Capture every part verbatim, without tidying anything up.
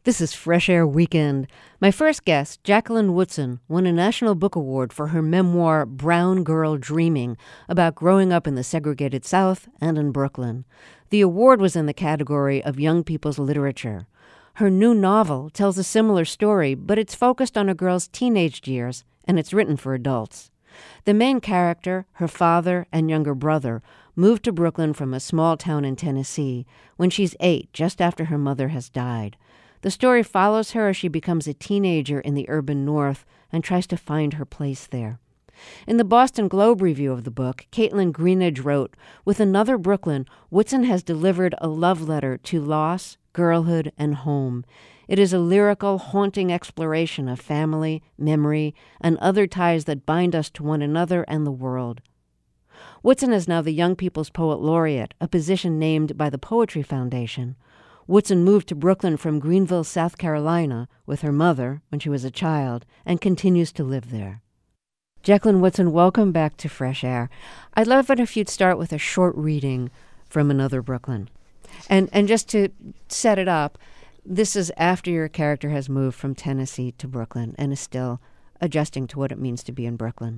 This is Fresh Air Weekend. My first guest, Jacqueline Woodson, won a National Book Award for her memoir, Brown Girl Dreaming, about growing up in the segregated South and in Brooklyn. The award was in the category of young people's literature. Her new novel tells a similar story, but it's focused on a girl's teenage years, and it's written for adults. The main character, her father and younger brother, moved to Brooklyn from a small town in Tennessee when she's eight, just after her mother has died. The story follows her as she becomes a teenager in the urban North and tries to find her place there. In the Boston Globe review of the book, Caitlin Greenidge wrote, "With Another Brooklyn, Woodson has delivered a love letter to loss, girlhood, and home. It is a lyrical, haunting exploration of family, memory, and other ties that bind us to one another and the world." Woodson is now the Young People's Poet Laureate, a position named by the Poetry Foundation. Woodson moved to Brooklyn from Greenville, South Carolina, with her mother when she was a child, and continues to live there. Jacqueline Woodson, welcome back to Fresh Air. I'd love it if you'd start with a short reading from Another Brooklyn. And and just to set it up, this is after your character has moved from Tennessee to Brooklyn and is still adjusting to what it means to be in Brooklyn.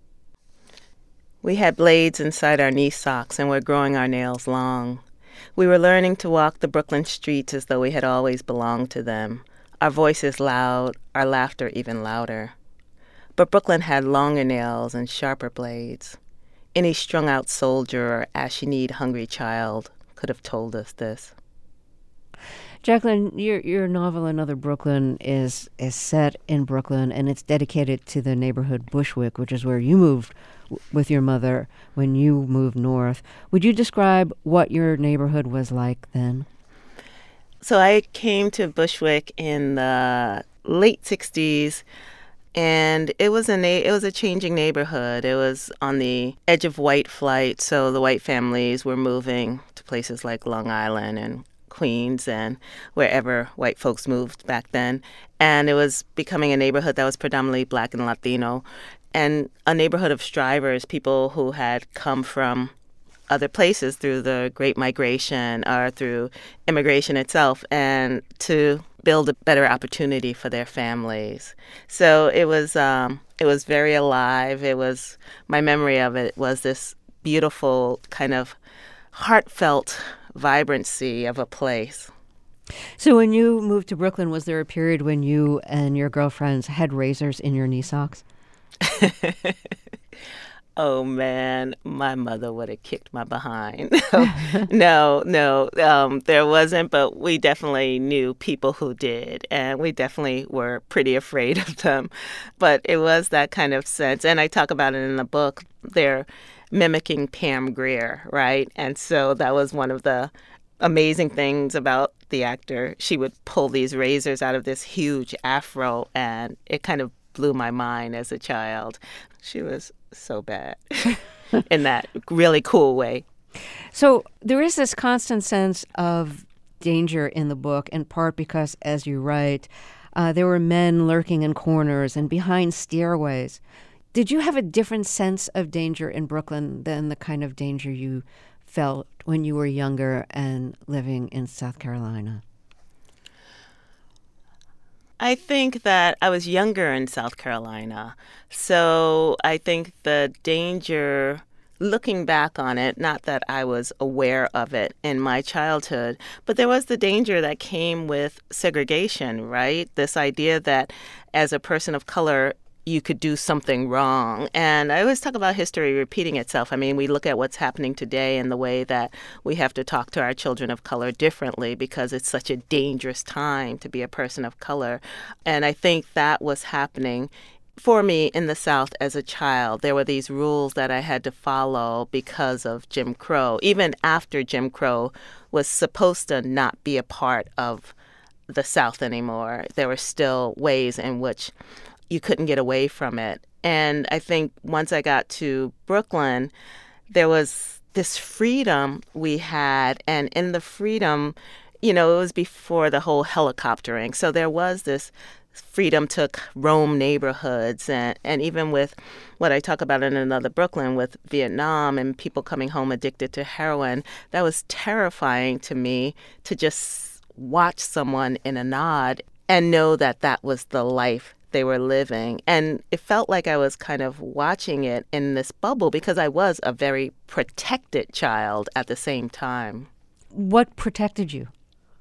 We had blades inside our knee socks and were growing our nails long. We were learning to walk the Brooklyn streets as though we had always belonged to them, our voices loud, our laughter even louder. But Brooklyn had longer nails and sharper blades. Any strung-out soldier or ashy-kneed hungry child could have told us this. Jacqueline, your your novel Another Brooklyn is is set in Brooklyn, and it's dedicated to the neighborhood Bushwick, which is where you moved w- with your mother when you moved north. Would you describe what your neighborhood was like then? So I came to Bushwick in the late sixties, and it was a na- it was a changing neighborhood. It was on the edge of white flight, so the white families were moving to places like Long Island and Queens and wherever white folks moved back then. And it was becoming a neighborhood that was predominantly Black and Latino, and a neighborhood of strivers, people who had come from other places through the Great Migration or through immigration itself, and to build a better opportunity for their families. So it was um, it was very alive. It was, my memory of it was this beautiful kind of heartfelt vibrancy of a place. So when you moved to Brooklyn, was there a period when you and your girlfriends had razors in your knee socks? Oh, man, my mother would have kicked my behind. no, no, um, there wasn't, but we definitely knew people who did, and we definitely were pretty afraid of them. But it was that kind of sense, and I talk about it in the book. They're mimicking Pam Grier, right? And so that was one of the amazing things about the actor. She would pull these razors out of this huge afro, and it kind of blew my mind as a child. She was so bad in that really cool way. So there is this constant sense of danger in the book, in part because, as you write, uh, there were men lurking in corners and behind stairways. Did you have a different sense of danger in Brooklyn than the kind of danger you felt when you were younger and living in South Carolina? I think that I was younger in South Carolina, so I think the danger, looking back on it, not that I was aware of it in my childhood, but there was the danger that came with segregation, right? This idea that as a person of color, you could do something wrong. And I always talk about history repeating itself. I mean, we look at what's happening today and the way that we have to talk to our children of color differently because it's such a dangerous time to be a person of color. And I think that was happening for me in the South as a child. There were these rules that I had to follow because of Jim Crow. Even after Jim Crow was supposed to not be a part of the South anymore, there were still ways in which you couldn't get away from it. And I think once I got to Brooklyn, there was this freedom we had. And in the freedom, you know, it was before the whole helicoptering. So there was this freedom to roam neighborhoods. And, and even with what I talk about in Another Brooklyn with Vietnam and people coming home addicted to heroin, that was terrifying to me to just watch someone in a nod and know that that was the life they were living. And it felt like I was kind of watching it in this bubble because I was a very protected child at the same time. What protected you?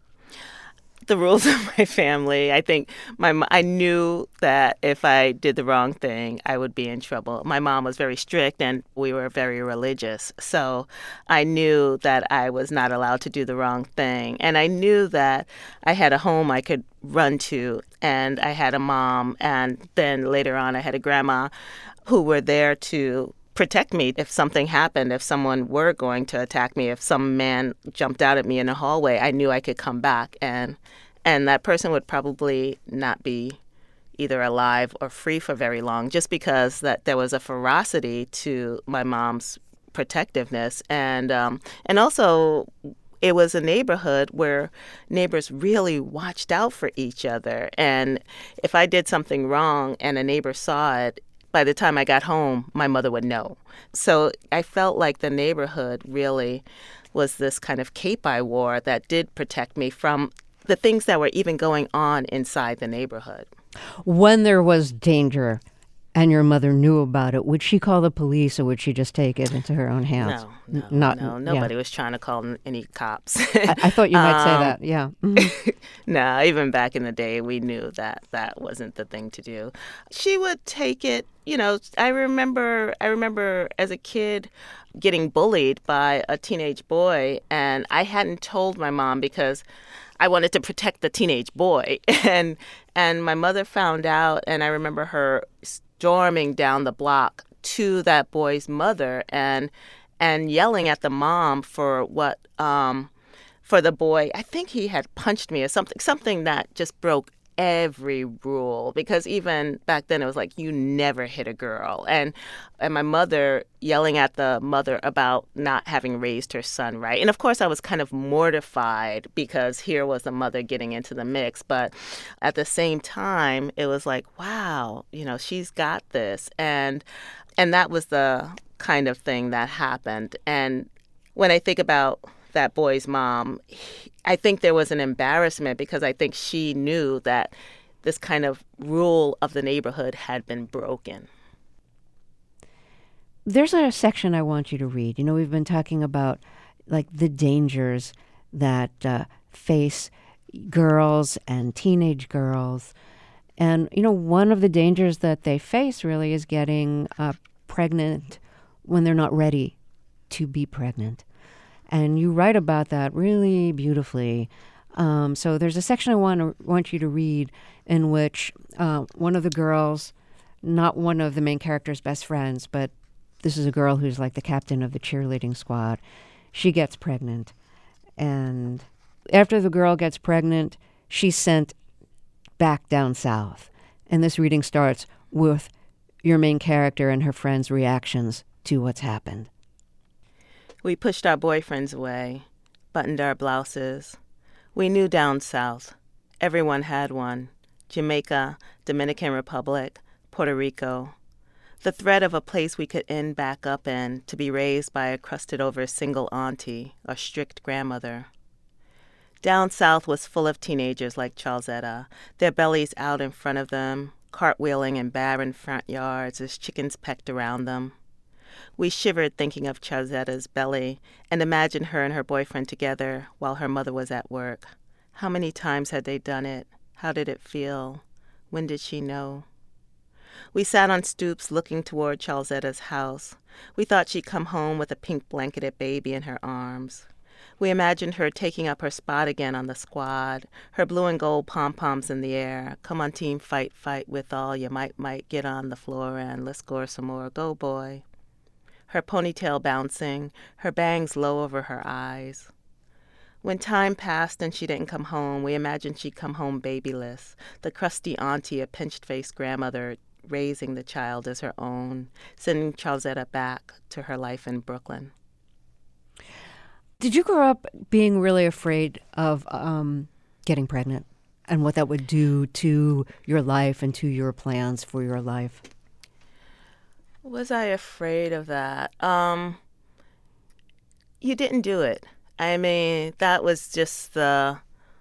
The rules of my family. I think my I knew that if I did the wrong thing, I would be in trouble. My mom was very strict and we were very religious. So I knew that I was not allowed to do the wrong thing. And I knew that I had a home I could run to, and I had a mom, and then later on I had a grandma who were there to protect me if something happened, if someone were going to attack me, if some man jumped out at me in the hallway. I knew I could come back, and and that person would probably not be either alive or free for very long, just because that there was a ferocity to my mom's protectiveness. And um, and also it was a neighborhood where neighbors really watched out for each other. And if I did something wrong and a neighbor saw it, by the time I got home, my mother would know. So I felt like the neighborhood really was this kind of cape I wore that did protect me from the things that were even going on inside the neighborhood. When there was danger and your mother knew about it, would she call the police or would she just take it into her own hands? No, no, N- Not, no. Nobody yeah. was trying to call any cops. I, I thought you might say Um, that, yeah. Mhm. No, even back in the day, we knew that that wasn't the thing to do. She would take it, you know, I remember, I remember as a kid getting bullied by a teenage boy, and I hadn't told my mom because I wanted to protect the teenage boy. And and my mother found out, and I remember her storming down the block to that boy's mother and and yelling at the mom for what um for the boy. I think he had punched me or something, something that just broke every rule, because even back then it was like you never hit a girl. And and my mother yelling at the mother about not having raised her son right. And of course I was kind of mortified because here was the mother getting into the mix. But at the same time, it was like, wow, you know, she's got this. And and that was the kind of thing that happened. And when I think about that boy's mom, I think there was an embarrassment because I think she knew that this kind of rule of the neighborhood had been broken. There's a section I want you to read. You know, we've been talking about like the dangers that uh, face girls and teenage girls. And, you know, one of the dangers that they face really is getting uh, pregnant when they're not ready to be pregnant. And you write about that really beautifully. Um, so there's a section I want to, want you to read in which uh, one of the girls, not one of the main character's best friends, but this is a girl who's like the captain of the cheerleading squad, she gets pregnant. And after the girl gets pregnant, she's sent back down south. And this reading starts with your main character and her friend's reactions to what's happened. We pushed our boyfriends away, buttoned our blouses. We knew down south. Everyone had one. Jamaica, Dominican Republic, Puerto Rico. The threat of a place we could end back up in to be raised by a crusted-over single auntie or strict grandmother. Down south was full of teenagers like Charlesetta, their bellies out in front of them, cartwheeling in barren front yards as chickens pecked around them. We shivered thinking of Charletta's belly and imagined her and her boyfriend together while her mother was at work. How many times had they done it? How did it feel? When did she know? We sat on stoops looking toward Charletta's house. We thought she'd come home with a pink blanketed baby in her arms. We imagined her taking up her spot again on the squad, her blue and gold pom-poms in the air. Come on, team, fight, fight with all your might, might. Get on the floor and let's score some more. Go, boy. Her ponytail bouncing, her bangs low over her eyes. When time passed and she didn't come home, we imagined she'd come home babyless, the crusty auntie, a pinched-faced grandmother, raising the child as her own, sending Charlesetta back to her life in Brooklyn. Did you grow up being really afraid of um, getting pregnant and what that would do to your life and to your plans for your life? Was I afraid of that? Um, you didn't do it. I mean, that was just the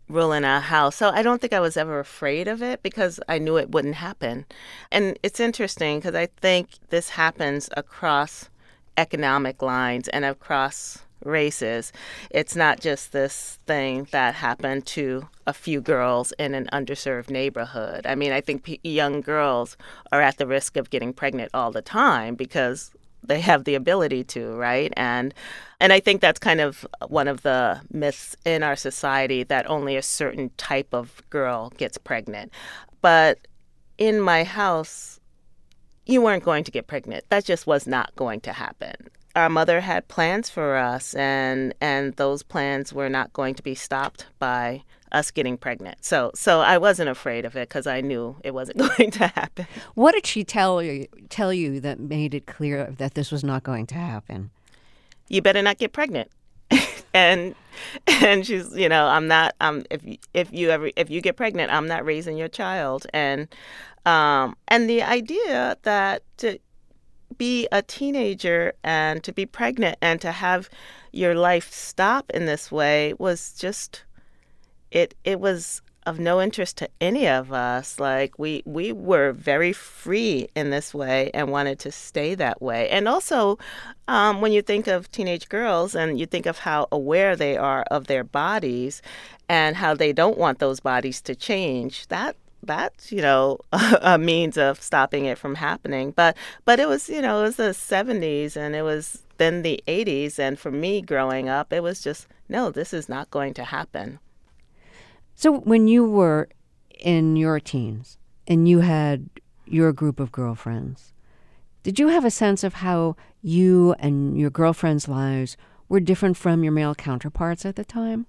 rule in our house. So I don't think I was ever afraid of it because I knew it wouldn't happen. And it's interesting because I think this happens across economic lines and across races. It's not just this thing that happened to a few girls in an underserved neighborhood. I mean, I think p- young girls are at the risk of getting pregnant all the time because they have the ability to, right? And and I think that's kind of one of the myths in our society that only a certain type of girl gets pregnant. But in my house, you weren't going to get pregnant. That just was not going to happen. Our mother had plans for us, and and those plans were not going to be stopped by us getting pregnant. So so I wasn't afraid of it because I knew it wasn't going to happen. What did she tell you tell you that made it clear that this was not going to happen? You better not get pregnant. and and she's, you know, I'm not um if if you ever if you get pregnant, I'm not raising your child. And um and the idea that to be a teenager and to be pregnant and to have your life stop in this way was just it it was of no interest to any of us. Like we we were very free in this way and wanted to stay that way. And also, um, when you think of teenage girls and you think of how aware they are of their bodies and how they don't want those bodies to change, that that's, you know, a means of stopping it from happening. But but it was, you know, it was the seventies and it was then the eighties. And for me growing up, it was just, no, this is not going to happen. So when you were in your teens and you had your group of girlfriends, did you have a sense of how you and your girlfriends' lives were different from your male counterparts at the time?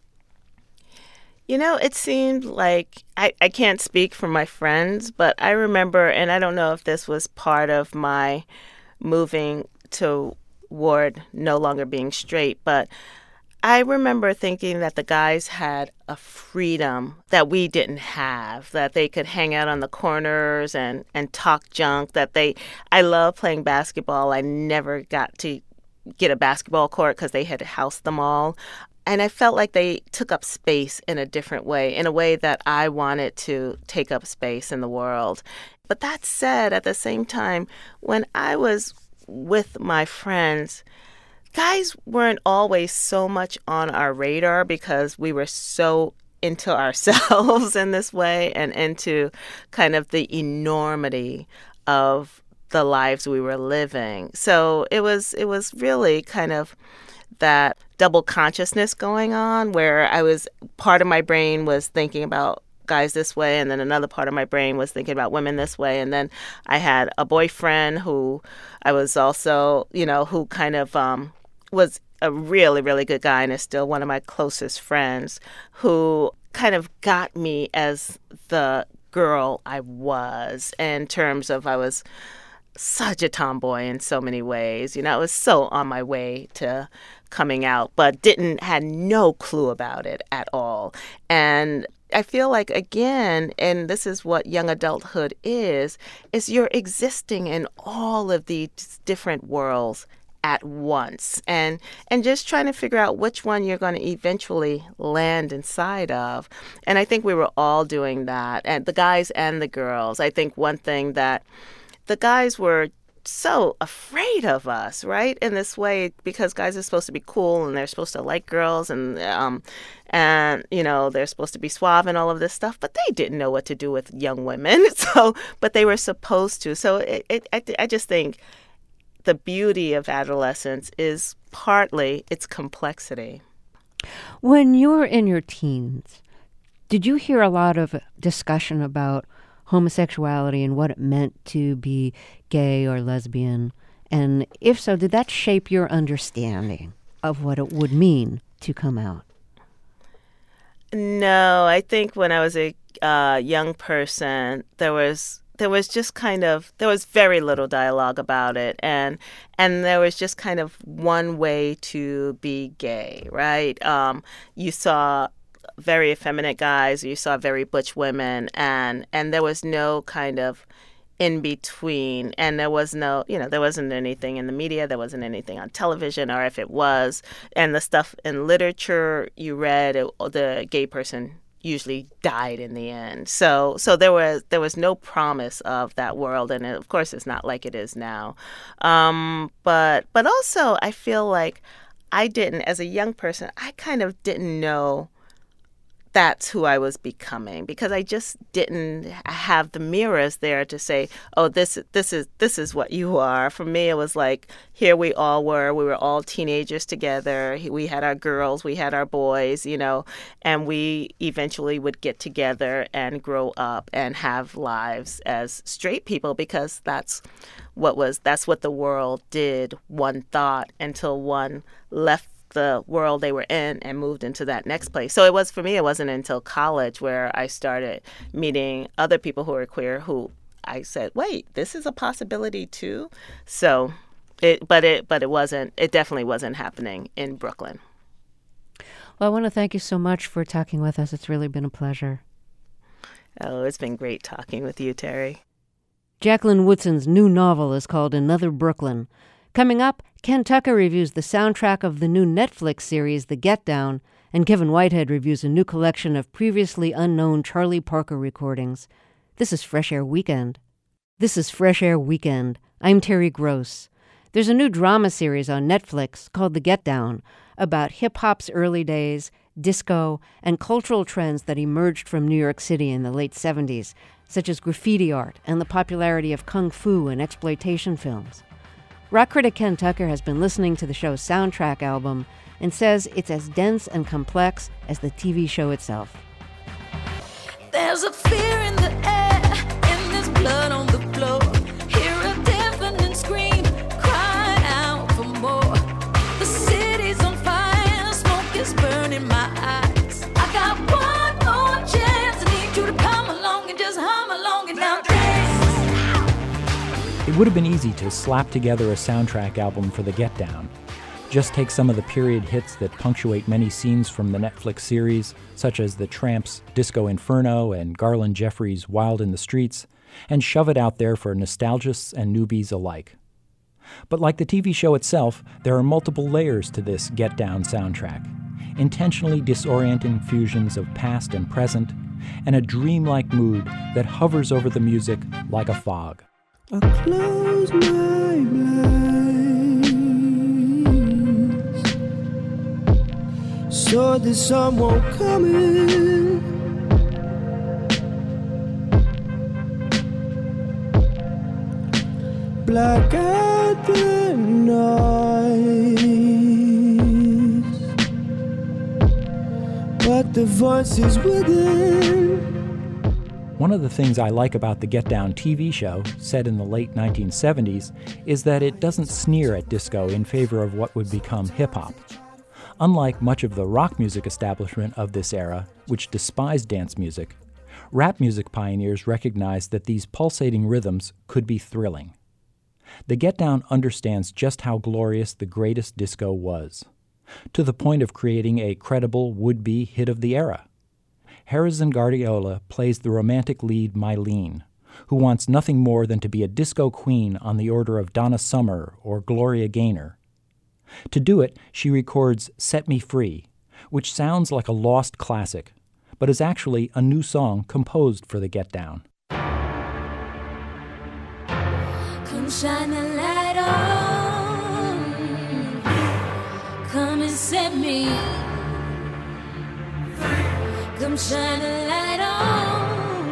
You know, it seemed like, I, I can't speak for my friends, but I remember, and I don't know if this was part of my moving toward no longer being straight, but I remember thinking that the guys had a freedom that we didn't have, that they could hang out on the corners and, and talk junk, that they, I love playing basketball. I never got to get a basketball court because they had housed them all. And I felt like they took up space in a different way, in a way that I wanted to take up space in the world. But that said, at the same time, when I was with my friends, guys weren't always so much on our radar because we were so into ourselves in this way and into kind of the enormity of the lives we were living. So it was it was really kind of that double consciousness going on where I was, part of my brain was thinking about guys this way, and then another part of my brain was thinking about women this way. And then I had a boyfriend who I was also, you know, who kind of um, was a really, really good guy and is still one of my closest friends, who kind of got me as the girl I was, in terms of I was such a tomboy in so many ways. You know, I was so on my way to coming out, but didn't had no clue about it at all. And I feel like, again, and this is what young adulthood is, is you're existing in all of these different worlds at once, and and just trying to figure out which one you're going to eventually land inside of. And I think we were all doing that, and the guys and the girls. I think one thing that the guys were so afraid of us, right, in this way, because guys are supposed to be cool and they're supposed to like girls, and um and you know they're supposed to be suave and all of this stuff, but they didn't know what to do with young women. So but they were supposed to. So it, it I, I just think the beauty of adolescence is partly its complexity. When you were in your teens, did you hear a lot of discussion about homosexuality and what it meant to be gay or lesbian? And if so, did that shape your understanding of what it would mean to come out? No, I think when I was a uh, young person, there was there was just kind of there was very little dialogue about it, and and there was just kind of one way to be gay, right? Um, you saw very effeminate guys, you saw very butch women, and and there was no kind of in between, and there was no, you know, there wasn't anything in the media, there wasn't anything on television, or if it was, and the stuff in literature you read, it, the gay person usually died in the end. So so there was there was no promise of that world, and it, of course it's not like it is now. Um, but but also I feel like I didn't, as a young person, I kind of didn't know that's who I was becoming, because I just didn't have the mirrors there to say, oh, this this is this is what you are. For me, it was like, here we all were. We were all teenagers together. We had our girls, we had our boys, you know, and we eventually would get together and grow up and have lives as straight people, because that's what was that's what the world did. One thought until one left the world they were in and moved into that next place. So it was, for me, it wasn't until college where I started meeting other people who were queer, who I said, wait, this is a possibility too. So it, but it, but it wasn't, it definitely wasn't happening in Brooklyn. Well, I want to thank you so much for talking with us. It's really been a pleasure. Oh, it's been great talking with you, Terry. Jacqueline Woodson's new novel is called Another Brooklyn. Coming up, Ken Tucker reviews the soundtrack of the new Netflix series The Get Down, and Kevin Whitehead reviews a new collection of previously unknown Charlie Parker recordings. This is Fresh Air Weekend. This is Fresh Air Weekend. I'm Terry Gross. There's a new drama series on Netflix called The Get Down about hip-hop's early days, disco, and cultural trends that emerged from New York City in the late seventies, such as graffiti art and the popularity of kung fu and exploitation films. Rock critic Ken Tucker has been listening to the show's soundtrack album and says it's as dense and complex as the T V show itself. There's a fear in the air, and there's blood on the floor. Hear a deafening scream, cry out for more. The city's on fire, smoke is burning my eyes. I got one more chance, I need you to come along and just hum along and now dance. It would have been easy to slap together a soundtrack album for The Get Down. Just take some of the period hits that punctuate many scenes from the Netflix series, such as the Tramps' Disco Inferno and Garland Jeffries' Wild in the Streets, and shove it out there for nostalgists and newbies alike. But like the T V show itself, there are multiple layers to this Get Down soundtrack, intentionally disorienting fusions of past and present, and a dreamlike mood that hovers over the music like a fog. I close my blinds so the sun won't come in. Black out the noise, but the voice is within. One of the things I like about the Get Down T V show, set in the late nineteen seventies, is that it doesn't sneer at disco in favor of what would become hip-hop. Unlike much of the rock music establishment of this era, which despised dance music, rap music pioneers recognized that these pulsating rhythms could be thrilling. The Get Down understands just how glorious the greatest disco was, to the point of creating a credible would-be hit of the era. Harrison Guardiola plays the romantic lead Mylene, who wants nothing more than to be a disco queen on the order of Donna Summer or Gloria Gaynor. To do it, she records Set Me Free, which sounds like a lost classic, but is actually a new song composed for the Get Down. Come shine the light on, come and set me. Come shine a light on,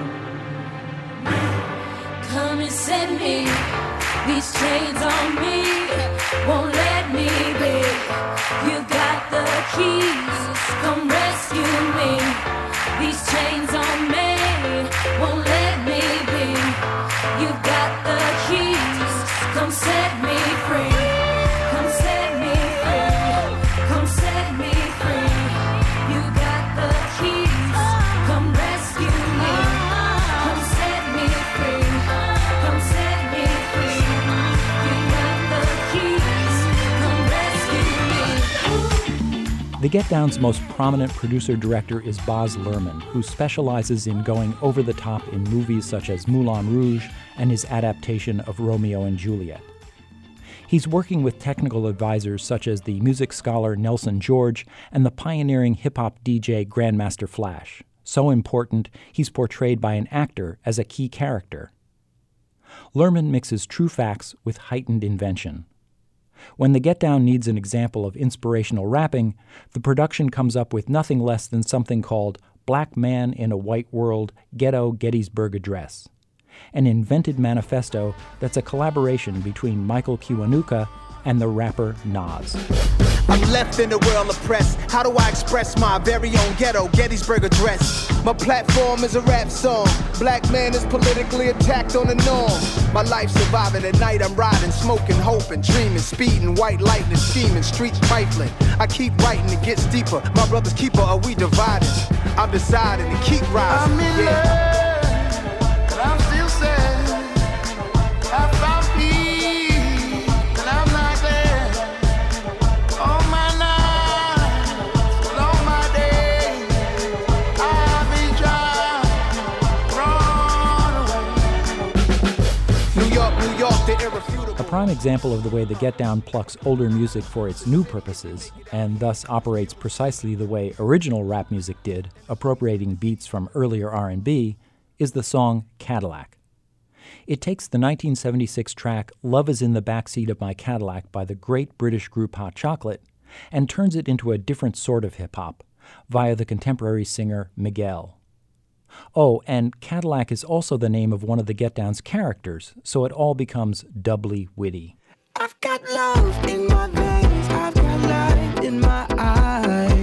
come and set me. These chains on me won't let me be. You got the keys, come rescue me. These chains on me won't let me be. You got the keys, come set me free. Come set me free, come set me free. You got the keys. The Get Down's most prominent producer-director is Baz Luhrmann, who specializes in going over the top in movies such as Moulin Rouge and his adaptation of Romeo and Juliet. He's working with technical advisors such as the music scholar Nelson George and the pioneering hip-hop D J Grandmaster Flash. So important, he's portrayed by an actor as a key character. Luhrmann mixes true facts with heightened invention. When the Get Down needs an example of inspirational rapping, the production comes up with nothing less than something called Black Man in a White World Ghetto Gettysburg Address, an invented manifesto that's a collaboration between Michael Kiwanuka and the rapper Nas. I'm left in the world oppressed. How do I express my very own ghetto Gettysburg Address? My platform is a rap song. Black man is politically attacked on the norm. My life surviving at night, I'm riding, smoking, hoping, dreaming, speeding, white lightning, scheming, streets trifling. I keep writing, it gets deeper. My brother's keeper, are we divided? I'm deciding to keep rising. I'm in yeah. love, but I'm still sad. I found peace, and I'm not there. All my nights, all my days, I've been trying to run away. New York, New York, the irrefutable. A prime example of the way the Get Down plucks older music for its new purposes, and thus operates precisely the way original rap music did, appropriating beats from earlier R and B, is the song Cadillac. It takes the nineteen seventy-six track Love Is in the Backseat of My Cadillac by the great British group Hot Chocolate and turns it into a different sort of hip-hop via the contemporary singer Miguel. Oh, and Cadillac is also the name of one of the Get Down's characters, so it all becomes doubly witty. I've got love in my veins, I've got light in my eyes.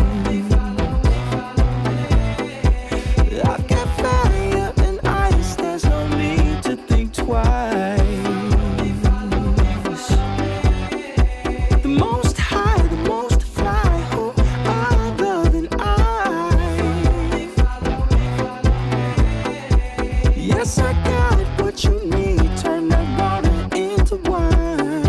I've got fire and ice, there's no need to think twice. The most high, the most fly, who other than I? Yes, I got what you need, turn that water into wine.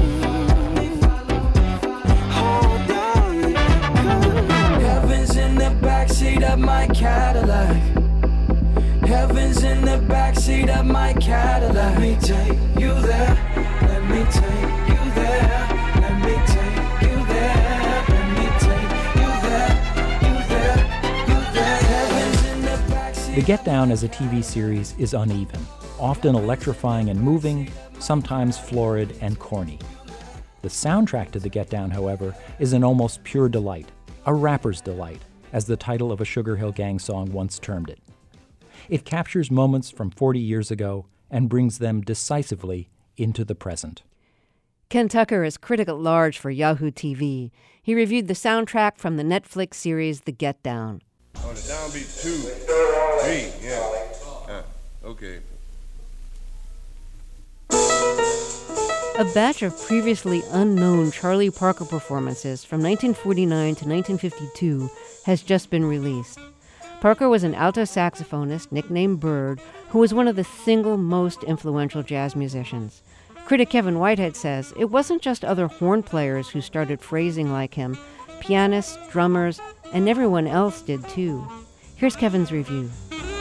Hold on, heaven's in the backseat of my Cadillac. Heaven's in the backseat of my Cadillac. Let me take you there. Let me take you there. Let me take you there. Let me take you there. You there. You there. Heaven's in the backseat. The Get Down as a T V series is uneven, often electrifying and moving, sometimes florid and corny. The soundtrack to The Get Down, however, is an almost pure delight, a rapper's delight, as the title of a Sugar Hill Gang song once termed it. It captures moments from forty years ago and brings them decisively into the present. Ken Tucker is critic at large for Yahoo T V. He reviewed the soundtrack from the Netflix series The Get Down. On the downbeat, two, three, yeah. Uh, okay. A batch of previously unknown Charlie Parker performances from nineteen forty-nine to nineteen fifty-two has just been released. Parker was an alto saxophonist nicknamed Bird, who was one of the single most influential jazz musicians. Critic Kevin Whitehead says it wasn't just other horn players who started phrasing like him. Pianists, drummers, and everyone else did too. Here's Kevin's review.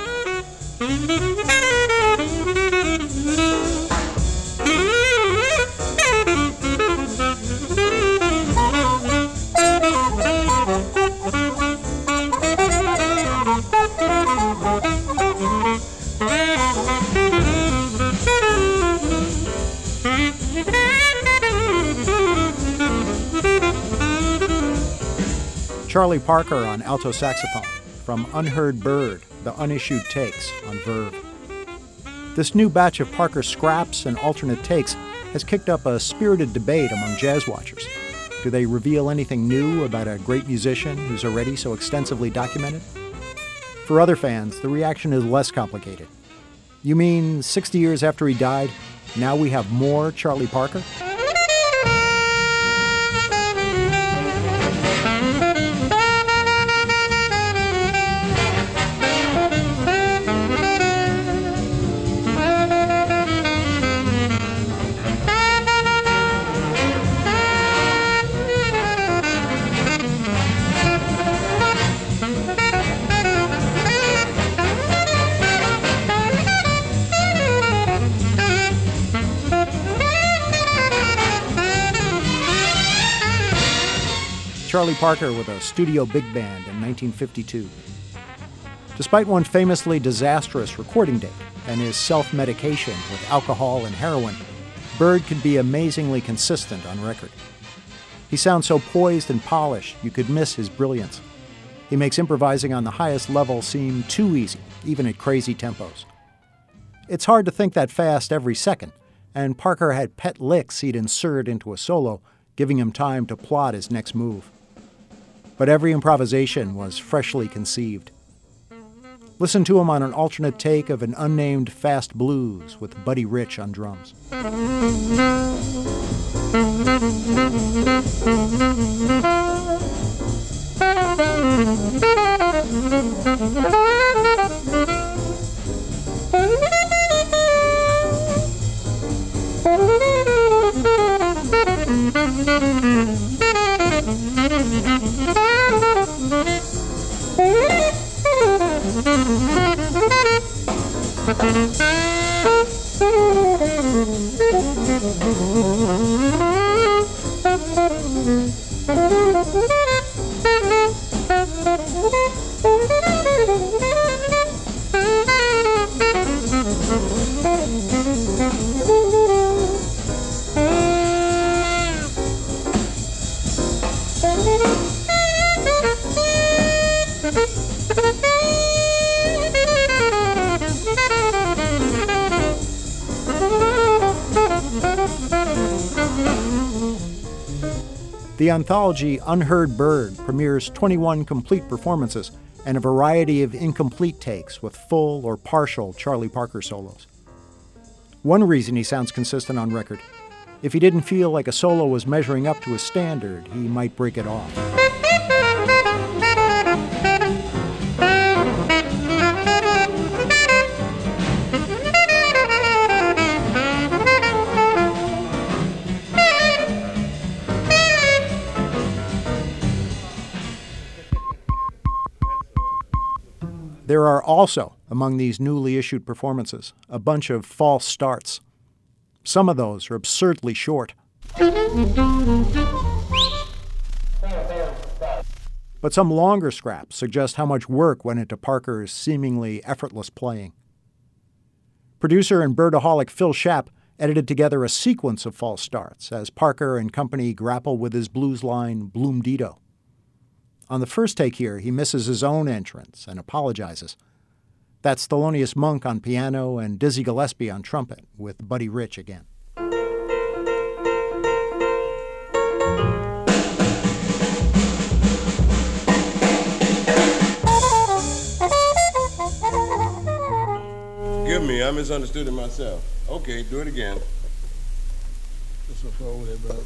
Charlie Parker on alto saxophone from Unheard Bird, the unissued takes on Verve. This new batch of Parker scraps and alternate takes has kicked up a spirited debate among jazz watchers. Do they reveal anything new about a great musician who's already so extensively documented? For other fans, the reaction is less complicated. You mean sixty years after he died, now we have more Charlie Parker? Charlie Parker with a studio big band in nineteen fifty-two. Despite one famously disastrous recording date and his self-medication with alcohol and heroin, Bird can be amazingly consistent on record. He sounds so poised and polished, you could miss his brilliance. He makes improvising on the highest level seem too easy, even at crazy tempos. It's hard to think that fast every second, and Parker had pet licks he'd insert into a solo, giving him time to plot his next move. But every improvisation was freshly conceived. Listen to him on an alternate take of an unnamed fast blues with Buddy Rich on drums. The anthology Unheard Bird premieres twenty-one complete performances and a variety of incomplete takes with full or partial Charlie Parker solos. One reason he sounds consistent on record: if he didn't feel like a solo was measuring up to his standard, he might break it off. There are also, among these newly issued performances, a bunch of false starts. Some of those are absurdly short. But some longer scraps suggest how much work went into Parker's seemingly effortless playing. Producer and birdaholic Phil Schaap edited together a sequence of false starts as Parker and company grapple with his blues line, Bloom-Dito. On the first take here, he misses his own entrance and apologizes. That's Thelonious Monk on piano and Dizzy Gillespie on trumpet, with Buddy Rich again. Forgive me, I misunderstood it myself. Okay, do it again. What's up over there, brother?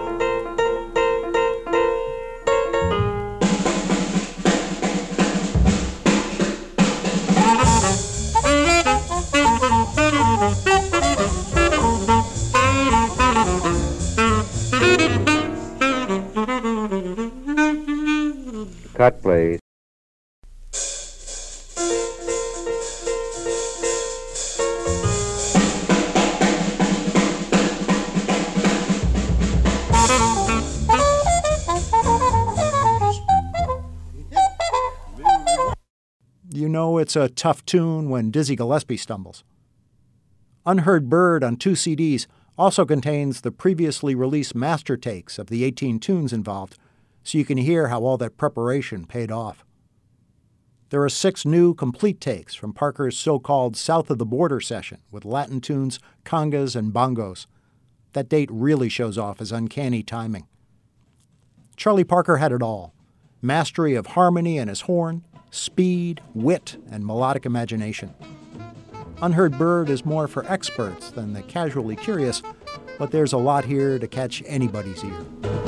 Cut, please. You know it's a tough tune when Dizzy Gillespie stumbles. Unheard Bird on two C Ds also contains the previously released master takes of the eighteen tunes involved, so you can hear how all that preparation paid off. There are six new complete takes from Parker's so-called South of the Border session with Latin tunes, congas, and bongos. That date really shows off his uncanny timing. Charlie Parker had it all: mastery of harmony and his horn, speed, wit, and melodic imagination. Unheard Bird is more for experts than the casually curious, but there's a lot here to catch anybody's ear.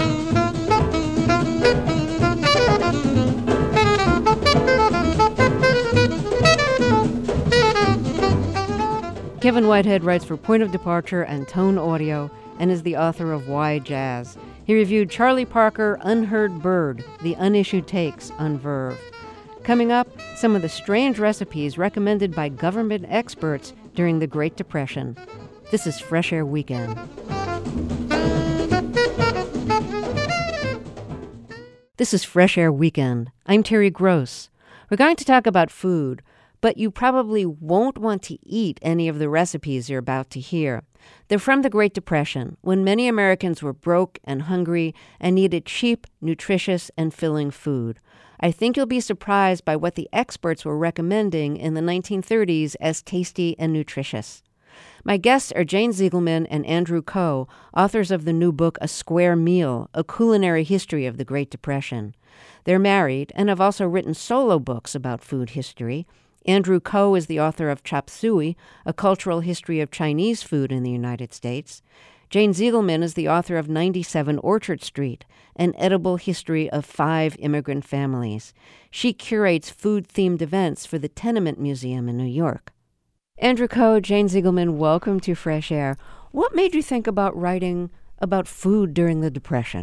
Kevin Whitehead writes for Point of Departure and Tone Audio and is the author of Why Jazz. He reviewed Charlie Parker, Unheard Bird, the unissued takes on Verve. Coming up, some of the strange recipes recommended by government experts during the Great Depression. This is Fresh Air Weekend. This is Fresh Air Weekend. I'm Terry Gross. We're going to talk about food, but you probably won't want to eat any of the recipes you're about to hear. They're from the Great Depression, when many Americans were broke and hungry and needed cheap, nutritious, and filling food. I think you'll be surprised by what the experts were recommending in the nineteen thirties as tasty and nutritious. My guests are Jane Ziegelman and Andrew Ko, authors of the new book A Square Meal, A Culinary History of the Great Depression. They're married and have also written solo books about food history. Andrew Ko is the author of Chop Suey, A Cultural History of Chinese Food in the United States. Jane Ziegelman is the author of ninety-seven Orchard Street, An Edible History of Five Immigrant Families. She curates food-themed events for the Tenement Museum in New York. Andrew Ko, Jane Ziegelman, welcome to Fresh Air. What made you think about writing about food during the Depression?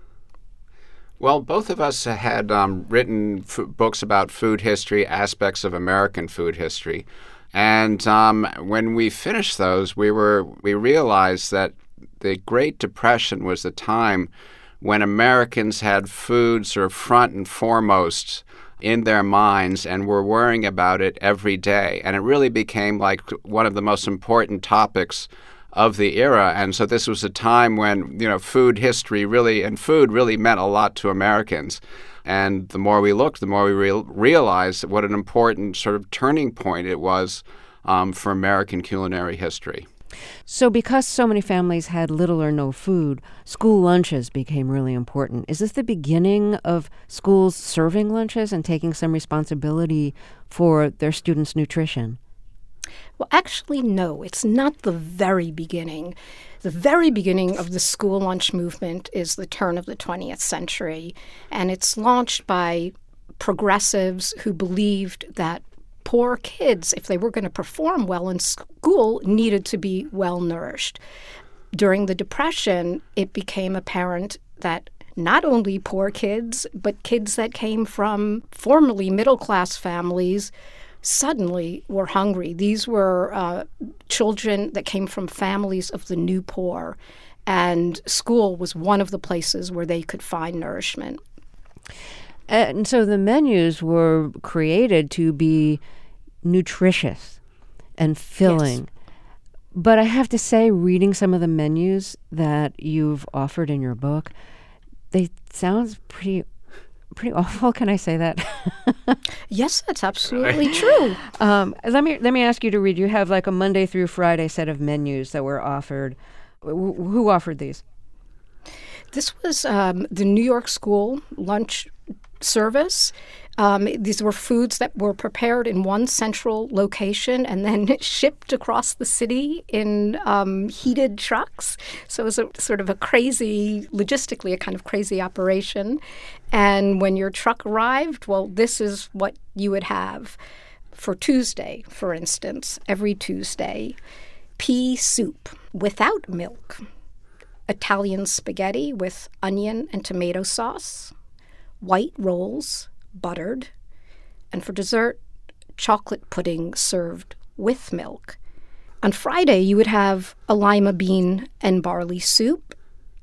Well, both of us had um, written f- books about food history, aspects of American food history. And um, when we finished those, we were we realized that the Great Depression was the time when Americans had food sort of front and foremost in their minds and were worrying about it every day. And it really became like one of the most important topics of the era. And so this was a time when, you know, food history really, and food really meant a lot to Americans. And the more we looked, the more we re- realized what an important sort of turning point it was um, for American culinary history. So because so many families had little or no food, school lunches became really important. Is this the beginning of schools serving lunches and taking some responsibility for their students' nutrition? Well, actually, no. It's not the very beginning. The very beginning of the school lunch movement is the turn of the twentieth century, and it's launched by progressives who believed that poor kids, if they were going to perform well in school, needed to be well-nourished. During the Depression, it became apparent that not only poor kids, but kids that came from formerly middle-class families suddenly were hungry. These were uh, children that came from families of the new poor, and school was one of the places where they could find nourishment. And so the menus were created to be nutritious and filling. Yes. But I have to say, reading some of the menus that you've offered in your book, they sound pretty pretty awful. Can I say that? Yes, that's absolutely true. Um, let me let me ask you to read. You have like a Monday through Friday set of menus that were offered. W- who offered these? This was um, the New York School lunch service. Um, these were foods that were prepared in one central location and then shipped across the city in um, heated trucks. So it was a, sort of a crazy, logistically, a kind of crazy operation. And when your truck arrived, well, this is what you would have. For Tuesday, for instance, every Tuesday, pea soup without milk, Italian spaghetti with onion and tomato sauce, white rolls, buttered, and for dessert, chocolate pudding served with milk. On Friday, you would have a lima bean and barley soup,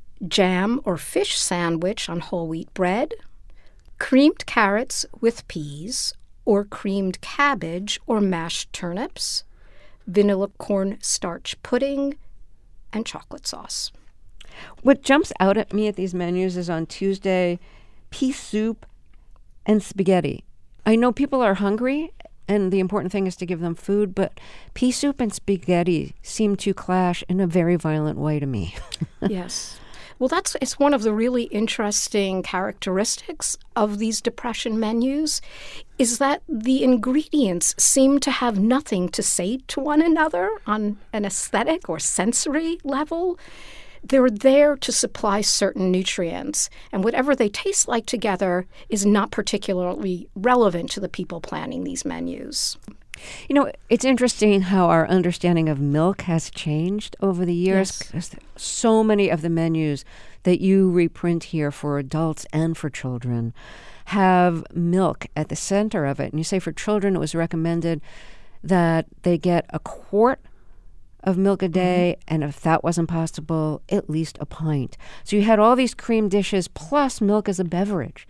jam or fish sandwich on whole wheat bread, creamed carrots with peas, or creamed cabbage or mashed turnips, vanilla corn starch pudding, and chocolate sauce. What jumps out at me at these menus is on Tuesday, pea soup and spaghetti. I know people are hungry, and the important thing is to give them food, but pea soup and spaghetti seem to clash in a very violent way to me. Yes. Well, that's it's one of the really interesting characteristics of these Depression menus, is that the ingredients seem to have nothing to say to one another on an aesthetic or sensory level. They're there to supply certain nutrients, and whatever they taste like together is not particularly relevant to the people planning these menus. You know, it's interesting how our understanding of milk has changed over the years. Yes. So many of the menus that you reprint here for adults and for children have milk at the center of it. And you say for children it was recommended that they get a quart of milk a day, mm-hmm. and if that wasn't possible, at least a pint. So you had all these cream dishes plus milk as a beverage.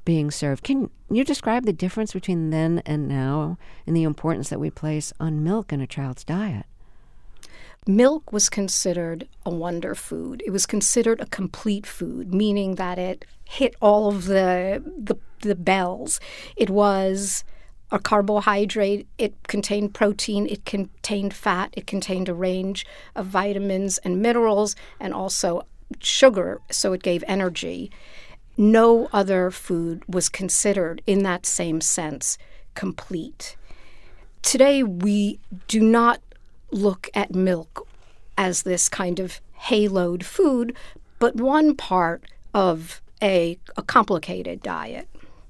being served. Can you describe the difference between then and now and the importance that we place on milk in a child's diet? Milk was considered a wonder food. It was considered a complete food, meaning that it hit all of the the, the bells. It was a carbohydrate. It contained protein. It contained fat. It contained a range of vitamins and minerals, and also sugar, so it gave energy. No other food was considered, in that same sense, complete. Today, we do not look at milk as this kind of haloed food, but one part of a, a complicated diet.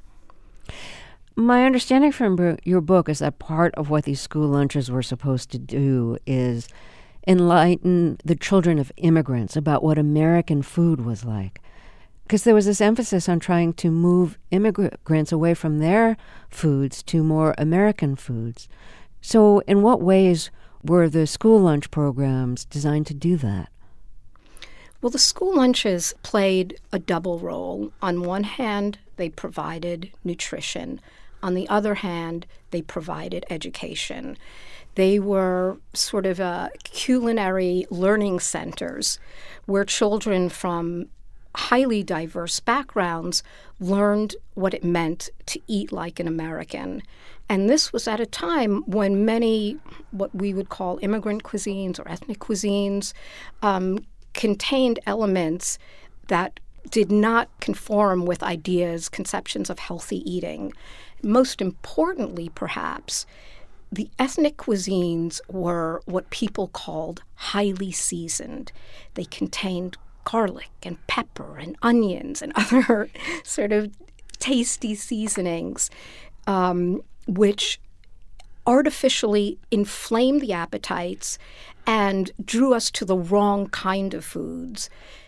My understanding from your book is that part of what these school lunches were supposed to do is enlighten the children of immigrants about what American food was like. Because there was this emphasis on trying to move immigrants away from their foods to more American foods. So in what ways were the school lunch programs designed to do that? Well, the school lunches played a double role. On one hand, they provided nutrition. On the other hand, they provided education. They were sort of uh, culinary learning centers where children from highly diverse backgrounds learned what it meant to eat like an American. And this was at a time when many, what we would call immigrant cuisines or ethnic cuisines, um, contained elements that did not conform with ideas, conceptions of healthy eating. Most importantly, perhaps, the ethnic cuisines were what people called highly seasoned. They contained garlic and pepper and onions and other sort of tasty seasonings, um, which artificially inflamed the appetites and drew us to the wrong kind of foods.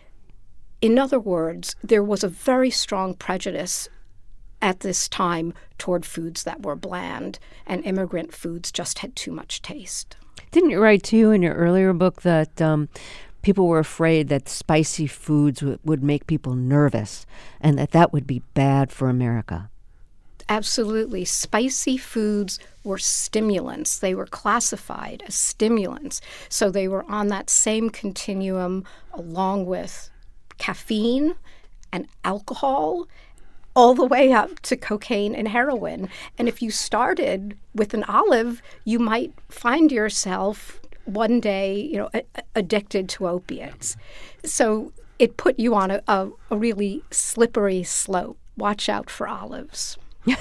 In other words, there was a very strong prejudice at this time toward foods that were bland, and immigrant foods just had too much taste. Didn't you write, too, in your earlier book that um, people were afraid that spicy foods w- would make people nervous and that that would be bad for America? Absolutely. Spicy foods were stimulants. They were classified as stimulants. So they were on that same continuum along with caffeine and alcohol, all the way up to cocaine and heroin. And if you started with an olive, you might find yourself one day, you know, a- addicted to opiates. So it put you on a, a, a really slippery slope. Watch out for olives.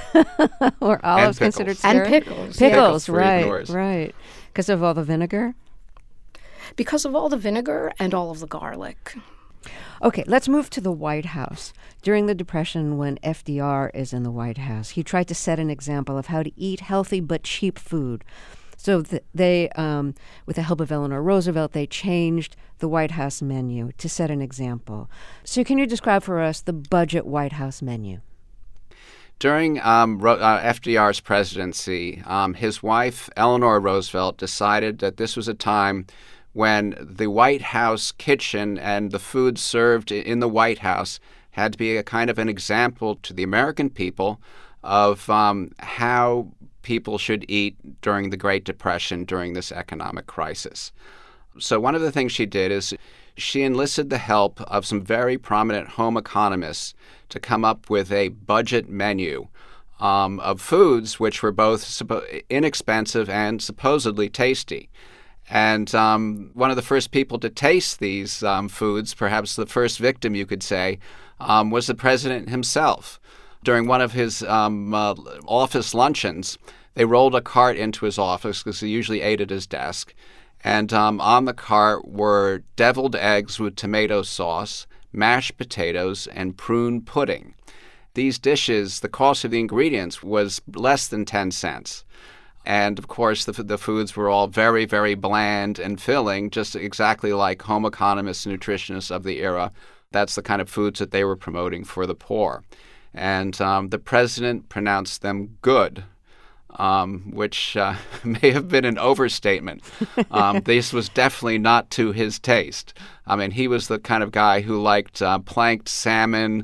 Or olives considered and scary? pickles. Pickles, yeah. right, right. Because of all the vinegar? Because of all the vinegar and all of the garlic. Okay, let's move to the White House. During the Depression, when F D R is in the White House, he tried to set an example of how to eat healthy but cheap food. So th- they, um, with the help of Eleanor Roosevelt, they changed the White House menu to set an example. So can you describe for us the budget White House menu? During um, Ro- uh, F D R's presidency, um, his wife, Eleanor Roosevelt, decided that this was a time when the White House kitchen and the food served in the White House had to be a kind of an example to the American people of um, how people should eat during the Great Depression, during this economic crisis. So one of the things she did is she enlisted the help of some very prominent home economists to come up with a budget menu um, of foods which were both suppo- inexpensive and supposedly tasty. And um, one of the first people to taste these um, foods, perhaps the first victim, you could say, um, was the president himself. During one of his um, uh, office luncheons, they rolled a cart into his office because he usually ate at his desk. And um, on the cart were deviled eggs with tomato sauce, mashed potatoes, and prune pudding. These dishes, the cost of the ingredients was less than ten cents. And, of course, the, the foods were all very, very bland and filling, just exactly like home economists and nutritionists of the era. That's the kind of foods that they were promoting for the poor. And um, the president pronounced them good, um, which uh, may have been an overstatement. Um, this was definitely not to his taste. I mean, he was the kind of guy who liked uh, planked salmon,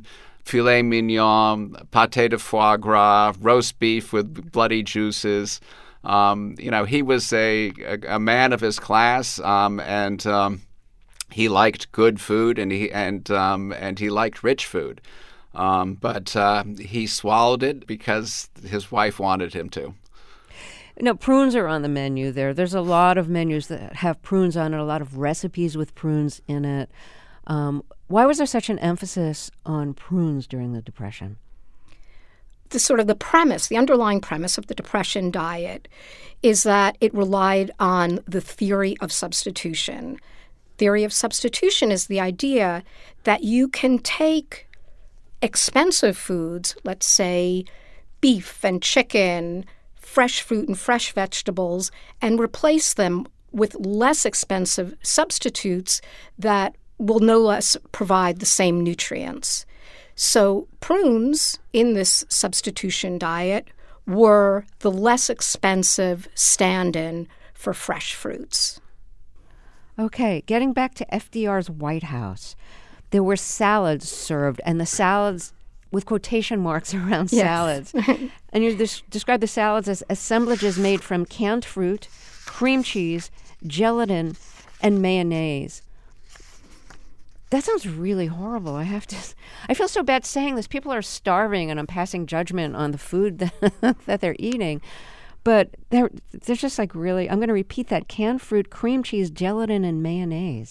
filet mignon, pâté de foie gras, roast beef with bloody juices. Um, you know, he was a, a, a man of his class, um, and um, he liked good food, and he and um, and he liked rich food. Um, but uh, he swallowed it because his wife wanted him to. Now, prunes are on the menu there. There's a lot of menus that have prunes on it, a lot of recipes with prunes in it. Um, why was there such an emphasis on prunes during the Depression? The sort of the premise, the underlying premise of the Depression diet is that it relied on the theory of substitution. Theory of substitution is the idea that you can take expensive foods, let's say beef and chicken, fresh fruit and fresh vegetables, and replace them with less expensive substitutes that will no less provide the same nutrients. So prunes in this substitution diet were the less expensive stand-in for fresh fruits. Okay, getting back to F D R's White House, there were salads served, and the salads with quotation marks around Yes. salads. And you des- describe the salads as assemblages made from canned fruit, cream cheese, gelatin, and mayonnaise. That sounds really horrible. I have to. I feel so bad saying this. People are starving, and I'm passing judgment on the food that, that they're eating. But they're they're just like really. I'm going to repeat that: canned fruit, cream cheese, gelatin, and mayonnaise.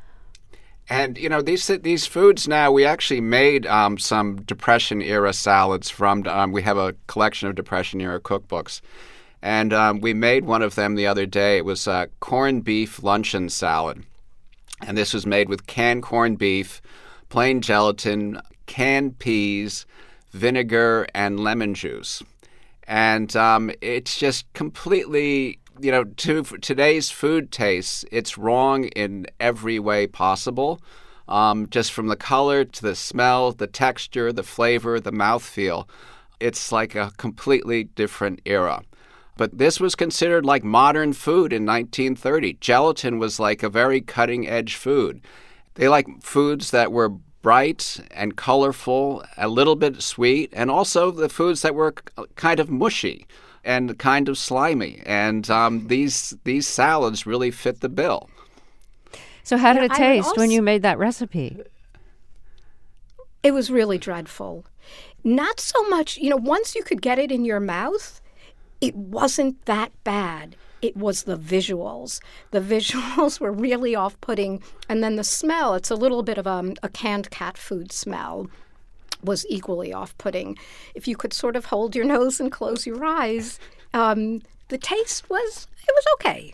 And you know these these foods now. We actually made um, some Depression era salads from. Um, we have a collection of Depression era cookbooks, and um, we made one of them the other day. It was a corned beef luncheon salad. And this was made with canned corned beef, plain gelatin, canned peas, vinegar, and lemon juice. And um, it's just completely, you know, to today's food tastes, it's wrong in every way possible. Um, just from the color to the smell, the texture, the flavor, the mouthfeel. It's like a completely different era. But this was considered like modern food in nineteen thirty. Gelatin was like a very cutting-edge food. They liked foods that were bright and colorful, a little bit sweet, and also the foods that were kind of mushy and kind of slimy. And um, these these salads really fit the bill. So how did Yeah, it I would taste also- when you made that recipe? It was really dreadful. Not so much, you know, once you could get it in your mouth, it wasn't that bad. It was the visuals. The visuals were really off-putting. And then the smell, it's a little bit of a, a canned cat food smell, was equally off-putting. If you could sort of hold your nose and close your eyes, um, the taste was, it was okay.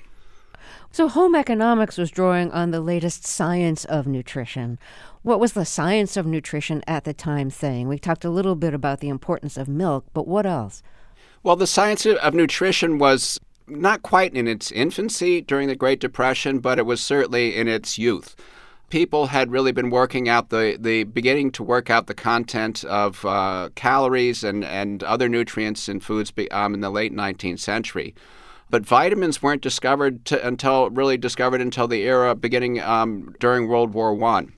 So home economics was drawing on the latest science of nutrition. What was the science of nutrition at the time saying? We talked a little bit about the importance of milk, but what else? Well, the science of nutrition was not quite in its infancy during the Great Depression, but it was certainly in its youth. People had really been working out the, the beginning to work out the content of uh, calories and, and other nutrients in foods be, um, in the late nineteenth century. But vitamins weren't discovered to, until really discovered until the era beginning um, during World War One.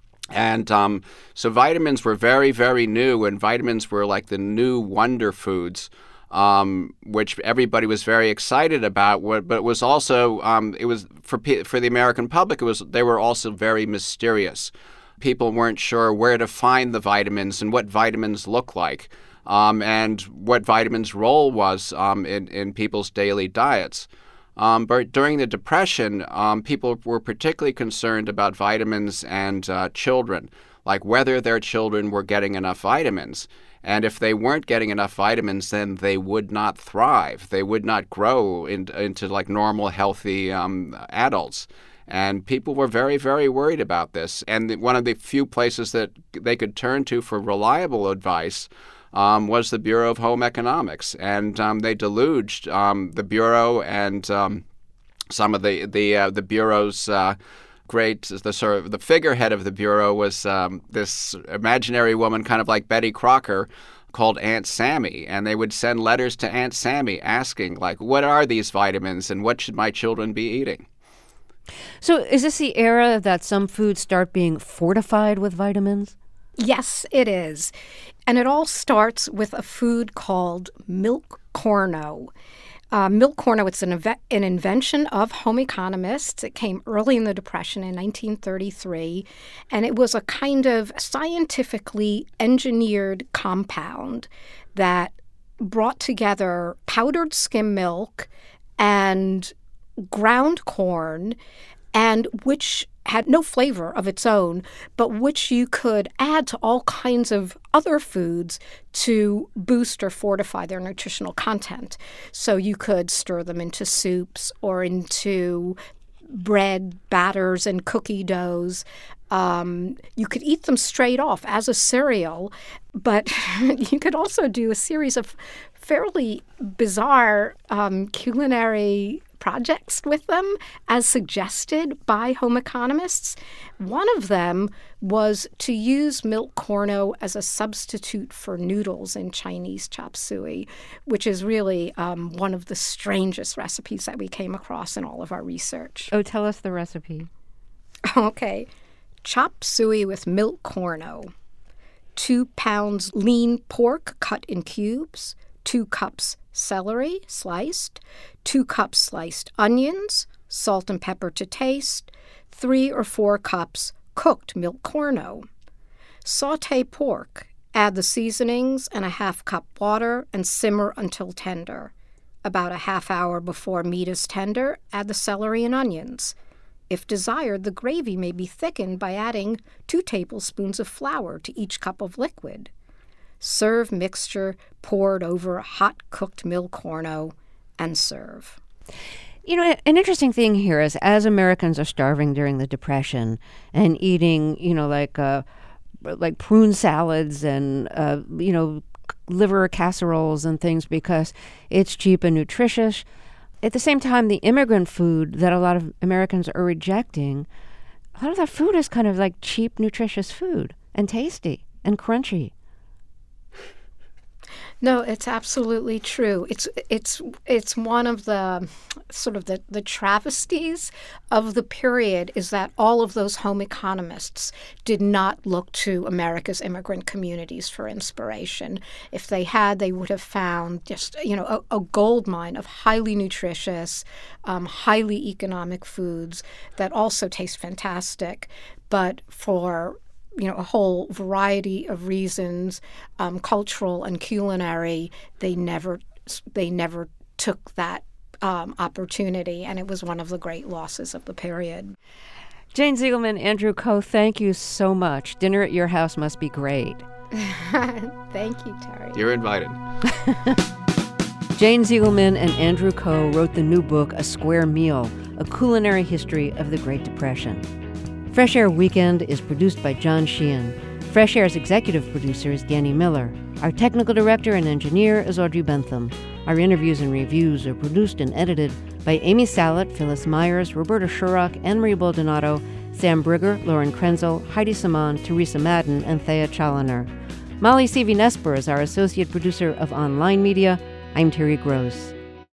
And um, so vitamins were very, very new, and vitamins were like the new wonder foods. Um, which everybody was very excited about, but it was also um, it was for for the American public. It was they were also very mysterious. People weren't sure where to find the vitamins and what vitamins look like, um, and what vitamins' role was um, in in people's daily diets. Um, but during the Depression, um, people were particularly concerned about vitamins and uh, children, like whether their children were getting enough vitamins. And if they weren't getting enough vitamins, then they would not thrive. They would not grow in, into like normal, healthy um, adults. And people were very, very worried about this. And one of the few places that they could turn to for reliable advice um, was the Bureau of Home Economics. And um, they deluged um, the Bureau and um, some of the the uh, the Bureau's uh, great, the sort of the figurehead of the Bureau was um, this imaginary woman, kind of like Betty Crocker, called Aunt Sammy. And they would send letters to Aunt Sammy asking, like, what are these vitamins and what should my children be eating? So is this the era that some foods start being fortified with vitamins? Yes, it is. And it all starts with a food called milk corno. Uh, milk corno, it's an, inve- an invention of home economists. It came early in the Depression in nineteen thirty-three, and it was a kind of scientifically engineered compound that brought together powdered skim milk and ground corn, and which had no flavor of its own, but which you could add to all kinds of other foods to boost or fortify their nutritional content. So you could stir them into soups or into bread batters and cookie doughs. Um, you could eat them straight off as a cereal, but you could also do a series of fairly bizarre um, culinary projects with them, as suggested by home economists. One of them was to use milk corno as a substitute for noodles in Chinese chop suey, which is really um, one of the strangest recipes that we came across in all of our research. Oh, tell us the recipe. Okay. Chop suey with milk corno. Two pounds lean pork cut in cubes. Two cups celery sliced, two cups sliced onions, salt and pepper to taste, three or four cups cooked milk corno. Saute pork, add the seasonings and a half cup water and simmer until tender. About a half hour before meat is tender, add the celery and onions. If desired, the gravy may be thickened by adding two tablespoons of flour to each cup of liquid. Serve mixture poured over hot cooked milk corno and serve. You know, an interesting thing here is as Americans are starving during the Depression and eating, you know, like uh, like prune salads and, uh, you know, liver casseroles and things because it's cheap and nutritious. At the same time, the immigrant food that a lot of Americans are rejecting, a lot of that food is kind of like cheap, nutritious food and tasty and crunchy. No, it's absolutely true. It's it's it's one of the sort of the, the travesties of the period is that all of those home economists did not look to America's immigrant communities for inspiration. If they had, they would have found just, you know, a, a gold mine of highly nutritious, um, highly economic foods that also taste fantastic, but for you know, a whole variety of reasons, um, cultural and culinary, they never, they never took that um, opportunity, and it was one of the great losses of the period. Jane Ziegelman, Andrew Ko, thank you so much. Dinner at your house must be great. Thank you, Terry. You're invited. Jane Ziegelman and Andrew Ko wrote the new book, A Square Meal, A Culinary History of the Great Depression. Fresh Air Weekend is produced by John Sheehan. Fresh Air's executive producer is Danny Miller. Our technical director and engineer is Audrey Bentham. Our interviews and reviews are produced and edited by Amy Salit, Phyllis Myers, Roberta Shurock, Anne-Marie Baldonado, Sam Brigger, Lauren Krenzel, Heidi Saman, Teresa Madden, and Thea Challoner. Molly Seavey-Nesper is our associate producer of online media. I'm Terry Gross.